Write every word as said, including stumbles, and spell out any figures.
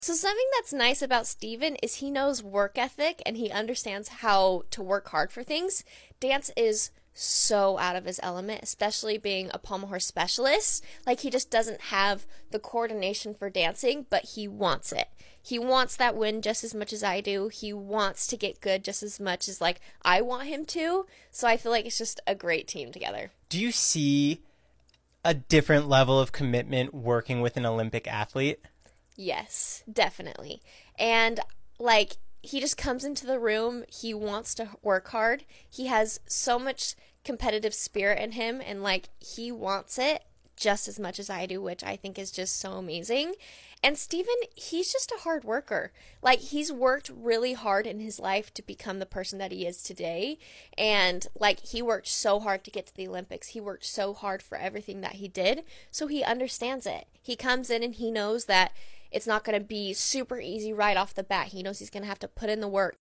So something that's nice about Steven is he knows work ethic and he understands how to work hard for things. Dance is so out of his element, especially being a pommel horse specialist. Like he just doesn't have the coordination for dancing, but he wants it. He wants that win just as much as I do. He wants to get good just as much as like I want him to. So I feel like it's just a great team together. Do you see a different level of commitment working with an Olympic athlete? Yes, definitely. And like he just comes into the room, he wants to work hard. He has so much competitive spirit in him and like he wants it just as much as I do, which I think is just so amazing. And Steven, he's just a hard worker. Like he's worked really hard in his life to become the person that he is today. And like he worked so hard to get to the Olympics. He worked so hard for everything that he did. So he understands it. He comes in and he knows that it's not going to be super easy right off the bat. He knows he's going to have to put in the work.